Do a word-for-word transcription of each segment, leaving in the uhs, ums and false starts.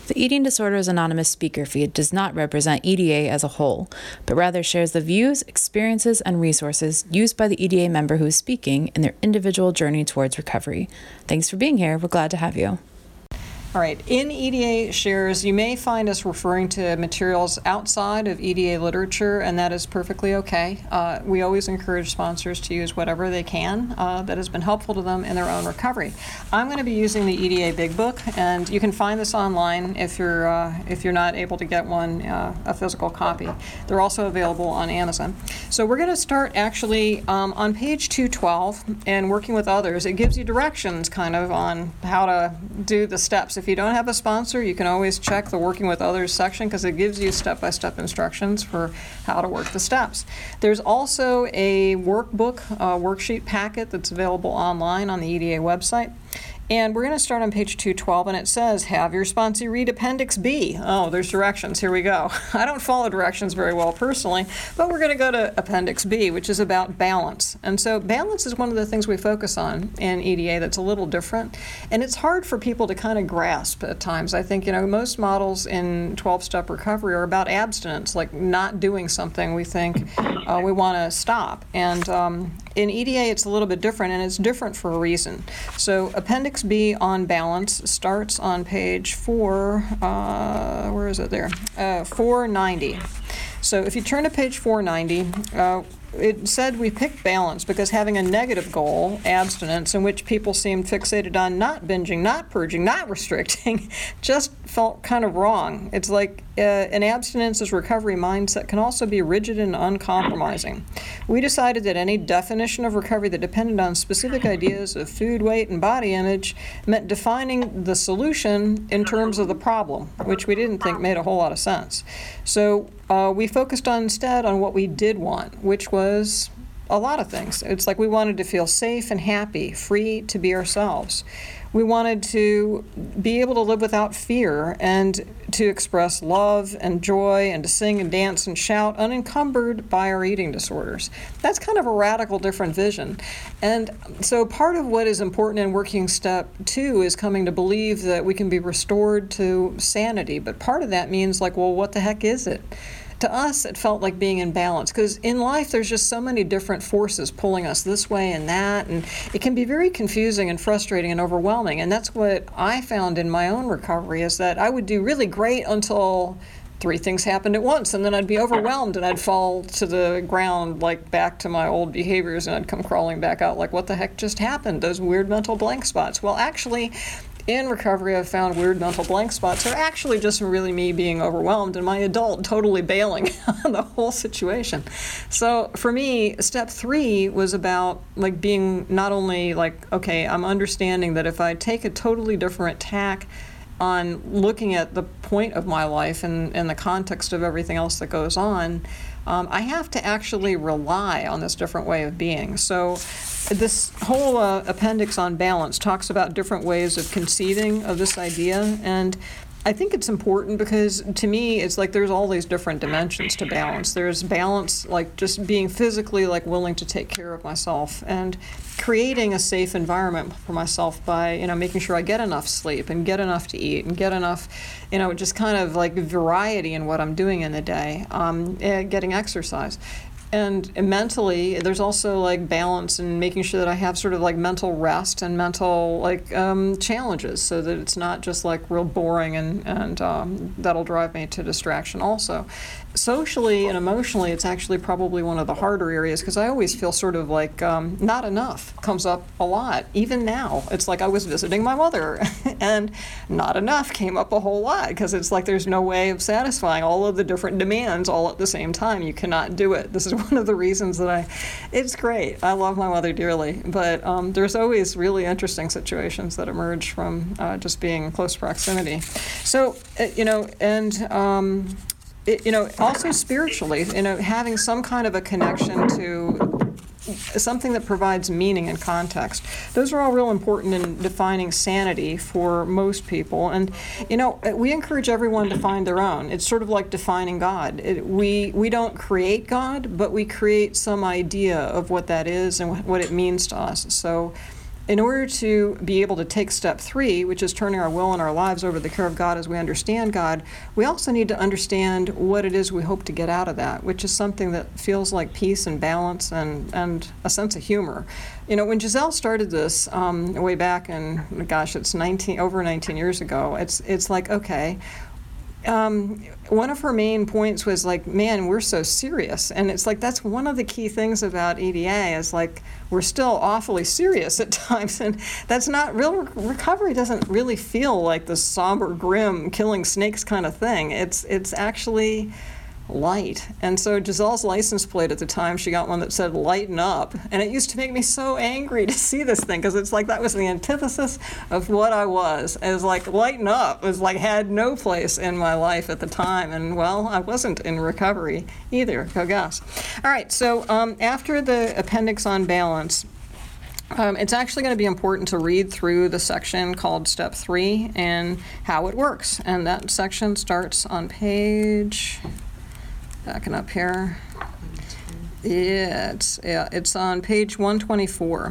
The Eating Disorders Anonymous speaker feed does not represent E D A as a whole, but rather shares the views, experiences, and resources used by the E D A member who is speaking in their individual journey towards recovery. Thanks for being here. We're glad to have you. All right, in E D A shares, you may find us referring to materials outside of E D A literature, and that is perfectly okay. Uh, we always encourage sponsors to use whatever they can uh, that has been helpful to them in their own recovery. I'm going to be using the E D A Big Book, and you can find this online if you're uh, if you're not able to get one, uh, a physical copy. They're also available on Amazon. So we're going to start actually um, on page two twelve, and working with others. It gives you directions kind of on how to do the steps. If you don't have a sponsor, you can always check the Working with Others section because it gives you step-by-step instructions for how to work the steps. There's also a workbook, uh, worksheet packet that's available online on the E D A website. And we're going to start on page two twelve, and it says, have your sponsee read Appendix B. Oh, there's directions. Here we go. I don't follow directions very well personally, but we're going to go to Appendix B, which is about balance. And so balance is one of the things we focus on in E D A that's a little different, and it's hard for people to kind of grasp at times. I think, you know, most models in twelve-step recovery are about abstinence, like not doing something we think uh, we want to stop. And um, in E D A, it's a little bit different, and it's different for a reason. So Appendix B on balance starts on page four, uh, where is it there? Uh, four ninety. So if you turn to page four ninety, uh, it said we picked balance because having a negative goal, abstinence, in which people seemed fixated on not binging, not purging, not restricting, just felt kind of wrong. It's like uh, an abstinence as recovery mindset can also be rigid and uncompromising. We decided that any definition of recovery that depended on specific ideas of food, weight, and body image meant defining the solution in terms of the problem, which we didn't think made a whole lot of sense. So uh, we focused on instead on what we did want, which was a lot of things. It's like we wanted to feel safe and happy, free to be ourselves. We wanted to be able to live without fear and to express love and joy and to sing and dance and shout unencumbered by our eating disorders. That's kind of a radical different vision. And so part of what is important in working step two is coming to believe that we can be restored to sanity. But part of that means like, well, what the heck is it? To us, it felt like being in balance, because in life there's just so many different forces pulling us this way and that, and it can be very confusing and frustrating and overwhelming. And that's what I found in my own recovery, is that I would do really great until three things happened at once, and then I'd be overwhelmed and I'd fall to the ground, like back to my old behaviors, and I'd come crawling back out like, what the heck just happened? Those weird mental blank spots. Well, actually, in recovery, I've found weird mental blank spots are actually just really me being overwhelmed and my adult totally bailing on the whole situation. So for me, step three was about like being not only like, okay, I'm understanding that if I take a totally different tack on looking at the point of my life and, and the context of everything else that goes on, um, I have to actually rely on this different way of being. So this whole uh, appendix on balance talks about different ways of conceiving of this idea, and I think it's important because to me it's like there's all these different dimensions to balance. There's balance like just being physically like willing to take care of myself and creating a safe environment for myself by, you know, making sure I get enough sleep and get enough to eat and get enough, you know, just kind of like variety in what I'm doing in the day, um, getting exercise. And mentally, there's also like balance and making sure that I have sort of like mental rest and mental like um, challenges, so that it's not just like real boring and, and um, that'll drive me to distraction also. Socially and emotionally, it's actually probably one of the harder areas because I always feel sort of like um, not enough comes up a lot. Even now, it's like I was visiting my mother and not enough came up a whole lot because it's like there's no way of satisfying all of the different demands all at the same time. You cannot do it. This is one of the reasons that I, it's great. I love my mother dearly, but um, there's always really interesting situations that emerge from uh, just being in close proximity. So, uh, you know, and um, It, you know, also spiritually, you know, having some kind of a connection to something that provides meaning and context. Those are all real important in defining sanity for most people. And, you know, we encourage everyone to find their own. It's sort of like defining God. It, we, we don't create God, but we create some idea of what that is and what it means to us. So in order to be able to take step three, which is turning our will and our lives over to the care of God as we understand God, we also need to understand what it is we hope to get out of that, which is something that feels like peace and balance and, and a sense of humor. You know, when Giselle started this um, way back in, gosh, it's nineteen over nineteen years ago, it's, it's like, okay, Um, one of her main points was like, man, we're so serious. And it's like, that's one of the key things about E D A is like, we're still awfully serious at times. And that's not real, recovery doesn't really feel like the somber, grim, killing snakes kind of thing. It's, it's actually light. And so Giselle's license plate at the time, she got one that said lighten up. And it used to make me so angry to see this thing, because it's like that was the antithesis of what I was. It was like lighten up. It was like had no place in my life at the time. And well, I wasn't in recovery either, I guess. All right, so um, after the appendix on balance, Um, it's actually going to be important to read through the section called Step three and how it works. And that section starts on page... Backing up here. Yeah, it's, yeah, it's on page one twenty-four.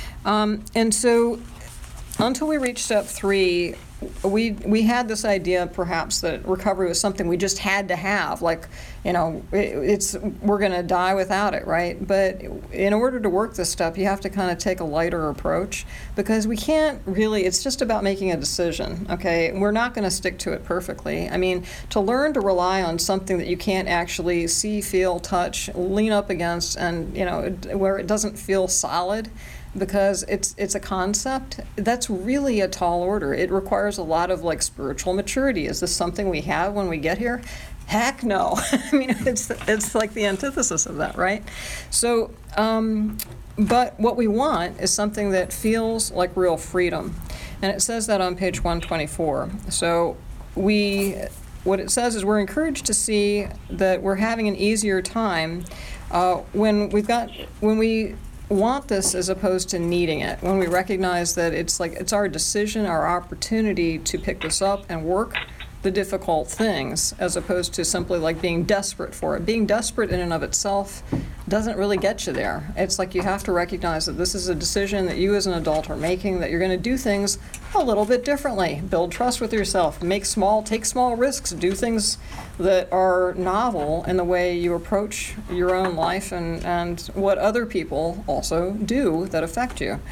Um, and so until we reach step three, we we had this idea perhaps that recovery was something we just had to have, like, you know, it, it's we're going to die without it, right? But in order to work this stuff, you have to kind of take a lighter approach, because we can't really, it's just about making a decision, okay? We're not going to stick to it perfectly. I mean, to learn to rely on something that you can't actually see, feel, touch, lean up against, and, you know, where it doesn't feel solid, because it's it's a concept, that's really a tall order. It requires a lot of like spiritual maturity. Is this something we have when we get here? Heck no. I mean, it's it's like the antithesis of that, right? So, um, but what we want is something that feels like real freedom. And it says that on page one twenty-four. So we, what it says is we're encouraged to see that we're having an easier time uh, when we've got, when we want this as opposed to needing it, when we recognize that it's like it's our decision, our opportunity to pick this up and work the difficult things, as opposed to simply like being desperate for it. Being desperate in and of itself doesn't really get you there. It's like you have to recognize that this is a decision that you as an adult are making, that you're going to do things a little bit differently. Build trust with yourself, make small, take small risks, do things that are novel in the way you approach your own life and, and what other people also do that affect you.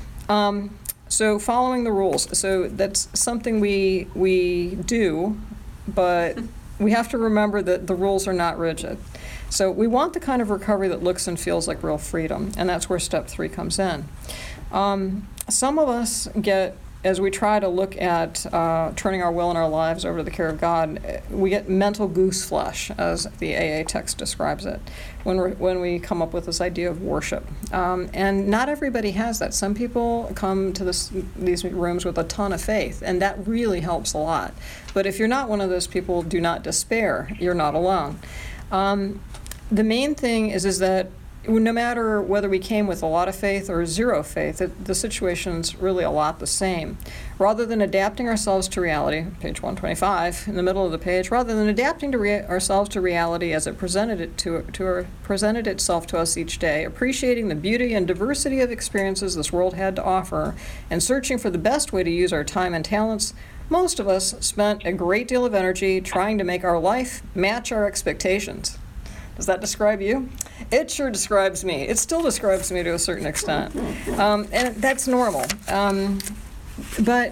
Um, So following the rules, so that's something we we do, but we have to remember that the rules are not rigid. So we want the kind of recovery that looks and feels like real freedom, and that's where step three comes in. Um, some of us get, as we try to look at uh, turning our will and our lives over to the care of God, we get mental goose flesh, as the A A text describes it, when, we're, when we come up with this idea of worship. Um, and not everybody has that. Some people come to this, these rooms with a ton of faith, and that really helps a lot. But if you're not one of those people, do not despair. You're not alone. Um, the main thing is, is that no matter whether we came with a lot of faith or zero faith, it, the situation's really a lot the same. Rather than adapting ourselves to reality, page one twenty-five, in the middle of the page, rather than adapting to rea- ourselves to reality as it presented it to, to our, presented itself to us each day, appreciating the beauty and diversity of experiences this world had to offer, and searching for the best way to use our time and talents, most of us spent a great deal of energy trying to make our life match our expectations. Does that describe you? It sure describes me. It still describes me to a certain extent. Um, and that's normal. Um, but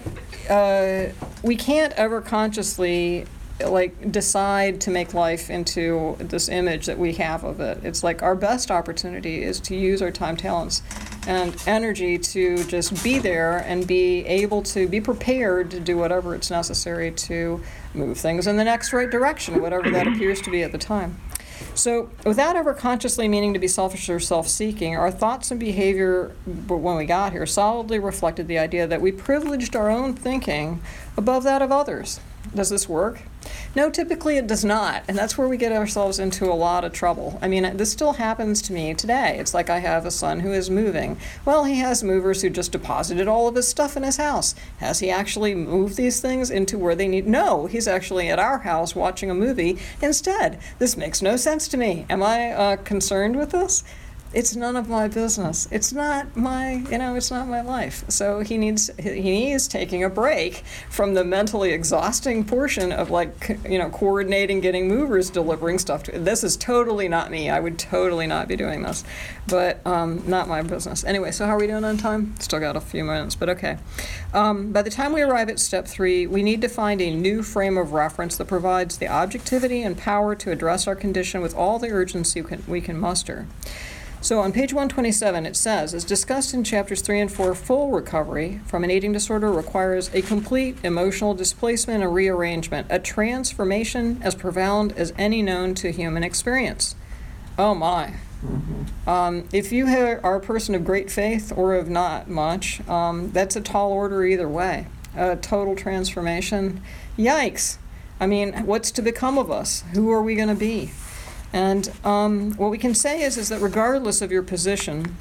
uh, we can't ever consciously like decide to make life into this image that we have of it. It's like our best opportunity is to use our time, talents, and energy to just be there and be able to be prepared to do whatever it's necessary to move things in the next right direction, whatever that appears to be at the time. So without ever consciously meaning to be selfish or self-seeking, our thoughts and behavior when we got here solidly reflected the idea that we privileged our own thinking above that of others. Does this work? No, typically it does not, and that's where we get ourselves into a lot of trouble. I mean, this still happens to me today. It's like I have a son who is moving. Well, he has movers who just deposited all of his stuff in his house. Has he actually moved these things into where they need? No, he's actually at our house watching a movie instead. This makes no sense to me. Am I uh, concerned with this? It's none of my business. It's not my, you know, it's not my life. So he needs, he is taking a break from the mentally exhausting portion of, like, you know, coordinating, getting movers, delivering stuff to, this is totally not me. I would totally not be doing this, but um, not my business. Anyway, so how are we doing on time? Still got a few minutes, but okay. Um, by the time we arrive at step three, we need to find a new frame of reference that provides the objectivity and power to address our condition with all the urgency we can, we can muster. So on page one twenty-seven, it says, as discussed in chapters three and four, full recovery from an eating disorder requires a complete emotional displacement and rearrangement, a transformation as profound as any known to human experience. Oh my. Mm-hmm. Um, if you ha- are a person of great faith or of not much, um, that's a tall order either way. A total transformation. Yikes. I mean, what's to become of us? Who are we going to be? And um, what we can say is, is that regardless of your position,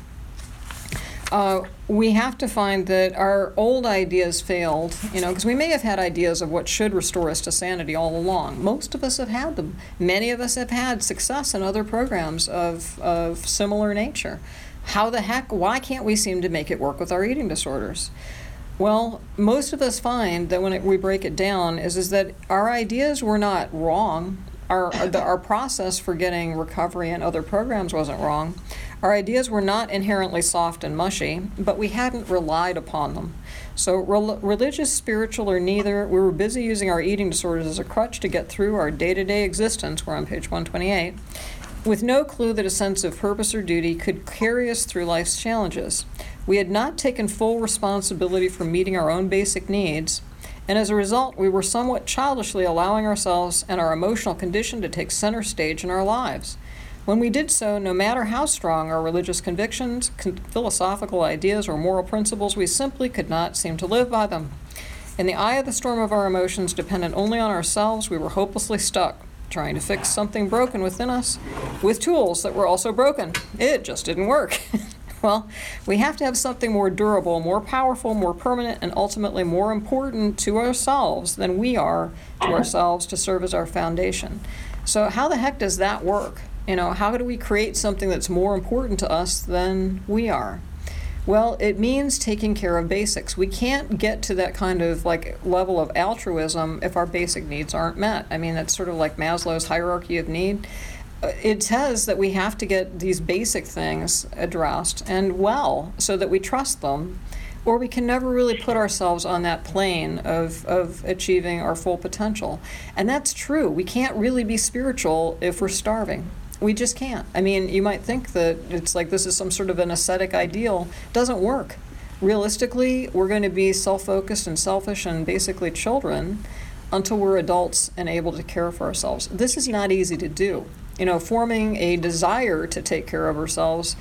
uh, we have to find that our old ideas failed, you know, because we may have had ideas of what should restore us to sanity all along. Most of us have had them. Many of us have had success in other programs of, of similar nature. How the heck, why can't we seem to make it work with our eating disorders? Well, most of us find that when it, we break it down is, is that our ideas were not wrong. Our, the, our process for getting recovery in other programs wasn't wrong. Our ideas were not inherently soft and mushy, but we hadn't relied upon them. So rel- religious, spiritual, or neither, we were busy using our eating disorders as a crutch to get through our day-to-day existence, we're on page one twenty-eight, with no clue that a sense of purpose or duty could carry us through life's challenges. We had not taken full responsibility for meeting our own basic needs, and as a result, we were somewhat childishly allowing ourselves and our emotional condition to take center stage in our lives. When we did so, no matter how strong our religious convictions, con- philosophical ideas, or moral principles, we simply could not seem to live by them. In the eye of the storm of our emotions, dependent only on ourselves, we were hopelessly stuck, trying to fix something broken within us with tools that were also broken. It just didn't work. Well, we have to have something more durable, more powerful, more permanent, and ultimately more important to ourselves than we are to ourselves to serve as our foundation. So how the heck does that work? You know, how do we create something that's more important to us than we are? Well, it means taking care of basics. We can't get to that kind of like level of altruism if our basic needs aren't met. I mean, that's sort of like Maslow's hierarchy of need. It says that we have to get these basic things addressed and well so that we trust them, or we can never really put ourselves on that plane of, of achieving our full potential. And that's true. We can't really be spiritual if we're starving. We just can't. I mean, you might think that it's like this is some sort of an ascetic ideal. It doesn't work. Realistically, we're going to be self-focused and selfish and basically children until we're adults and able to care for ourselves. This is not easy to do. You know, forming a desire to take care of ourselves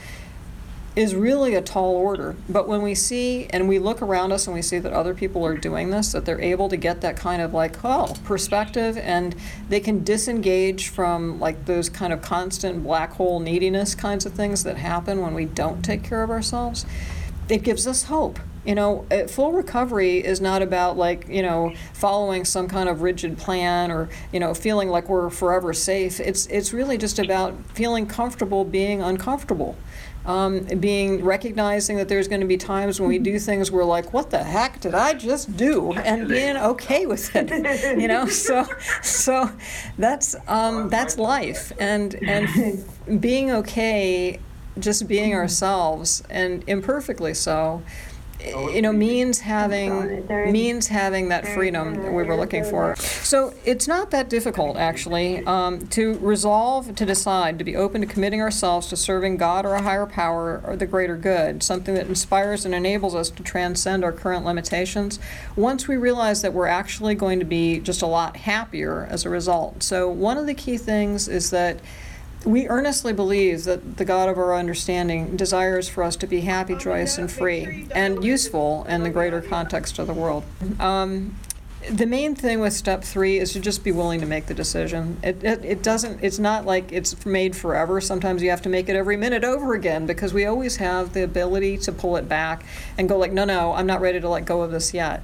is really a tall order. But when we see and we look around us and we see that other people are doing this, that they're able to get that kind of like, oh, perspective, and they can disengage from like those kind of constant black hole neediness kinds of things that happen when we don't take care of ourselves, it gives us hope. You know, full recovery is not about like, you know, following some kind of rigid plan or, you know, feeling like we're forever safe. It's it's really just about feeling comfortable being uncomfortable. Um, being recognizing that there's going to be times when we do things we're like, what the heck did I just do? And being okay with it, you know. So, so that's um, that's life, and and being okay, just being ourselves, and imperfectly so. You know, means having means having that freedom that we were looking for. So it's not that difficult, actually, um, to resolve, to decide, to be open to committing ourselves to serving God or a higher power or the greater good, something that inspires and enables us to transcend our current limitations, once we realize that we're actually going to be just a lot happier as a result. So one of the key things is that we earnestly believe that the God of our understanding desires for us to be happy, joyous, and free, and useful in the greater context of the world. Um, the main thing with step three is to just be willing to make the decision. It, it, it doesn't, it's not like it's made forever. Sometimes you have to make it every minute over again, because we always have the ability to pull it back and go like, no, no, I'm not ready to let go of this yet.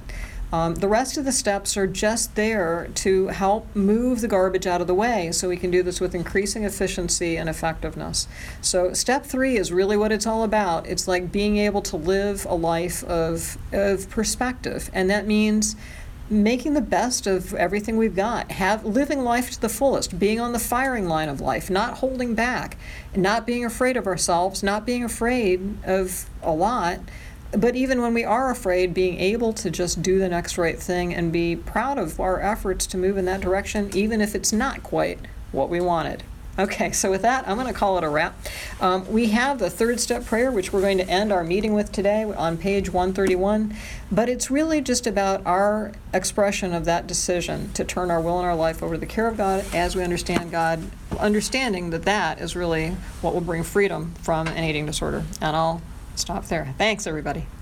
Um, the rest of the steps are just there to help move the garbage out of the way so we can do this with increasing efficiency and effectiveness. So step three is really what it's all about. It's like being able to live a life of, of perspective, and that means making the best of everything we've got, have living life to the fullest, being on the firing line of life, not holding back, not being afraid of ourselves, not being afraid of a lot, but even when we are afraid, being able to just do the next right thing and be proud of our efforts to move in that direction, even if it's not quite what we wanted. Okay, so with that, I'm going to call it a wrap. Um, we have the third step prayer, which we're going to end our meeting with today on page one thirty-one, but it's really just about our expression of that decision to turn our will and our life over to the care of God as we understand God, understanding that that is really what will bring freedom from an eating disorder. And I'll stop there. Thanks, everybody.